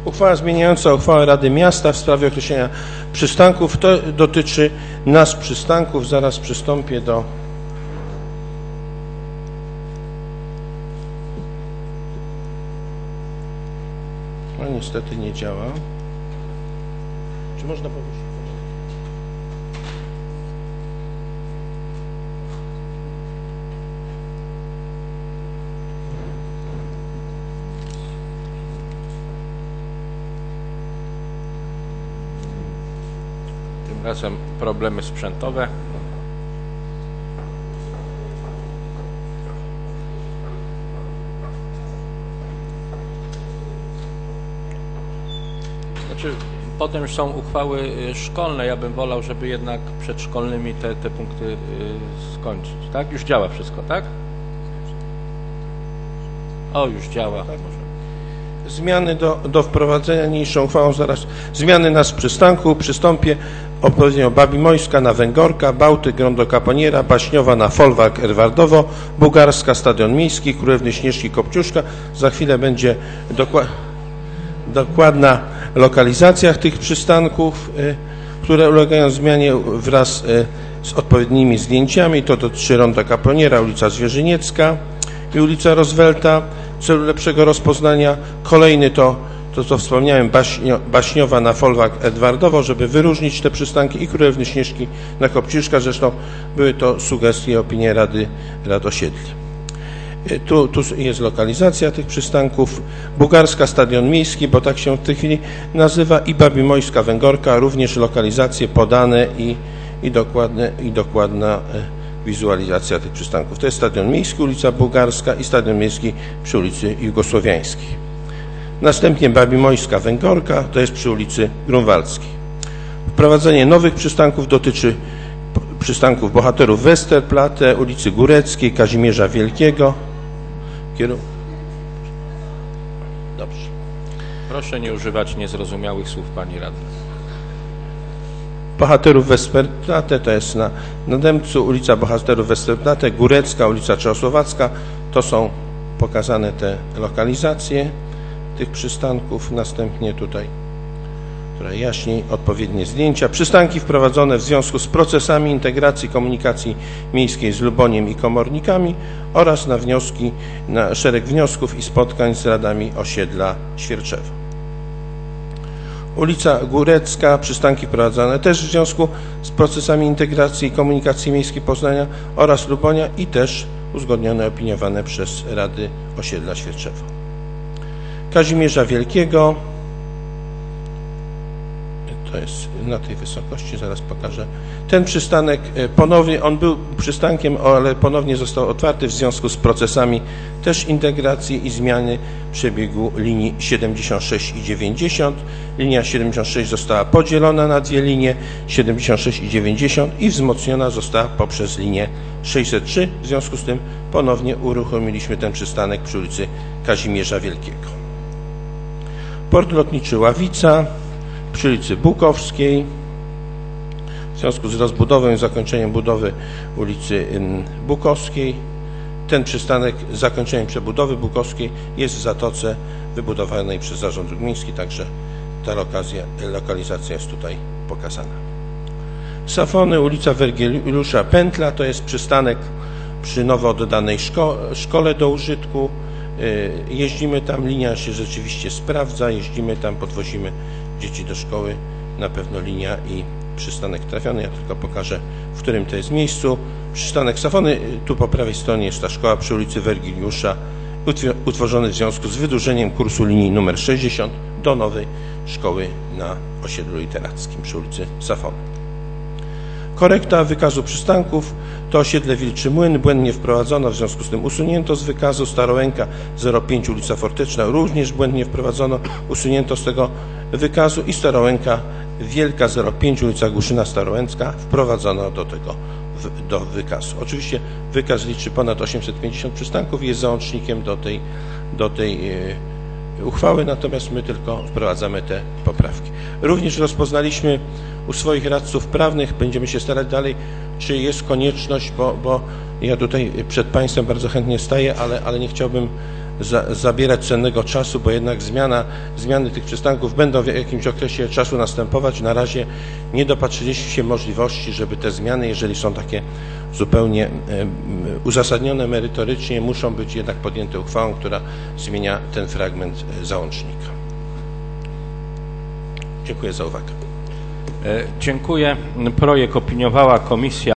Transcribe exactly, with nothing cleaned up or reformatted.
Uchwała zmieniająca uchwałę Rady Miasta w sprawie określenia przystanków. To dotyczy nazw przystanków. Zaraz przystąpię do no niestety nie działa. Czy można powiedzieć? Tym razem problemy sprzętowe. Znaczy, potem już są uchwały szkolne. Ja bym wolał, żeby jednak przed szkolnymi te, te punkty skończyć. Tak? Już działa wszystko, tak? O, już działa. Tak. Zmiany do, do wprowadzenia niniejszą uchwałą zaraz. Zmiany nazw przystanku. Przystąpię odpowiednio Babimojska na Węgorka, Bałtyk, Grondo Kaponiera, Baśniowa na Folwark, Edwardowo, Bugarska, Stadion Miejski, Królewny Śnieżki, Kopciuszka. Za chwilę będzie dokła dokładna lokalizacja tych przystanków, y, które ulegają zmianie wraz y, z odpowiednimi zdjęciami. To dotyczy Ronda Kaponiera, ulica Zwierzyniecka i ulica Roosevelta. W celu lepszego rozpoznania kolejny to, to co wspomniałem, Baśnio, Baśniowa na Folwark, Edwardowo, żeby wyróżnić te przystanki, i Królewny Śnieżki na Kopciuszka. Zresztą były to sugestie i opinie Rady Rad Osiedli. Tu, tu jest lokalizacja tych przystanków. Bugarska, Stadion Miejski, bo tak się w tej chwili nazywa, i Babimojska, Węgorka, również lokalizacje podane i, i, dokładne, i dokładna wizualizacja tych przystanków. To jest Stadion Miejski, ulica Bugarska, i Stadion Miejski przy ulicy Jugosłowiańskiej. Następnie Babimojska, Węgorka, to jest przy ulicy Grunwaldzkiej. Wprowadzenie nowych przystanków dotyczy przystanków bohaterów Westerplatte, ulicy Góreckiej, Kazimierza Wielkiego. Kieru... Dobrze. Proszę nie używać niezrozumiałych słów, pani radna. Bohaterów Westerplatte to jest na Nadębcu, ulica Bohaterów Westerplatte, Górecka, ulica Czechosłowacka. To są pokazane te lokalizacje tych przystanków. Następnie tutaj, tutaj jaśniej, odpowiednie zdjęcia. Przystanki wprowadzone w związku z procesami integracji komunikacji miejskiej z Luboniem i komornikami oraz na wnioski, na szereg wniosków i spotkań z radami osiedla Świerczewo. Ulica Górecka, przystanki wprowadzane też w związku z procesami integracji i komunikacji miejskiej Poznania oraz Lubonia i też uzgodnione, opiniowane przez rady osiedla Świerczewo. Kazimierza Wielkiego, to jest na tej wysokości, zaraz pokażę. Ten przystanek ponownie, on był przystankiem, ale ponownie został otwarty w związku z procesami też integracji i zmiany przebiegu linii siedemdziesiąt sześć i dziewięćdziesiąt. Linia siedemdziesiąt sześć została podzielona na dwie linie, siedemdziesiąt sześć i dziewięćdziesiąt, i wzmocniona została poprzez linię sześćset trzy. W związku z tym ponownie uruchomiliśmy ten przystanek przy ulicy Kazimierza Wielkiego. Port lotniczy Ławica przy ulicy Bukowskiej. W związku z rozbudową i zakończeniem budowy ulicy Bukowskiej, ten przystanek z zakończeniem przebudowy Bukowskiej jest w Zatoce wybudowanej przez Zarząd Dróg Miejskich, także ta lokazja, lokalizacja jest tutaj pokazana. Safony, ulica Wergieliusza Pętla, to jest przystanek przy nowo oddanej szko szkole do użytku. Jeździmy tam, linia się rzeczywiście sprawdza, jeździmy tam, podwozimy dzieci do szkoły, na pewno linia i przystanek trafiony. Ja tylko pokażę, w którym to jest miejscu. Przystanek Safony, tu po prawej stronie jest ta szkoła przy ulicy Wergiliusza, utworzony w związku z wydłużeniem kursu linii numer sześćdziesiąt do nowej szkoły na osiedlu literackim przy ulicy Safony. Korekta wykazu przystanków to osiedle Wilczy Młyn, błędnie wprowadzono, w związku z tym usunięto z wykazu. Starołęka zero pięć, ulica Forteczna, również błędnie wprowadzono, usunięto z tego wykazu, i Starołęka Wielka zero pięć, ulica Głuszyna Starołęcka, wprowadzono do tego do wykazu. Oczywiście wykaz liczy ponad osiemset pięćdziesiąt przystanków i jest załącznikiem do tej, do tej uchwały, natomiast my tylko wprowadzamy te poprawki. Również rozpoznaliśmy u swoich radców prawnych. Będziemy się starać dalej, czy jest konieczność, bo, bo ja tutaj przed Państwem bardzo chętnie staję, ale, ale nie chciałbym za, zabierać cennego czasu, bo jednak zmiana, zmiany tych przystanków będą w jakimś okresie czasu następować. Na razie nie dopatrzyliśmy się możliwości, żeby te zmiany, jeżeli są takie zupełnie uzasadnione merytorycznie, muszą być jednak podjęte uchwałą, która zmienia ten fragment załącznika. Dziękuję za uwagę. Dziękuję. Projekt opiniowała Komisja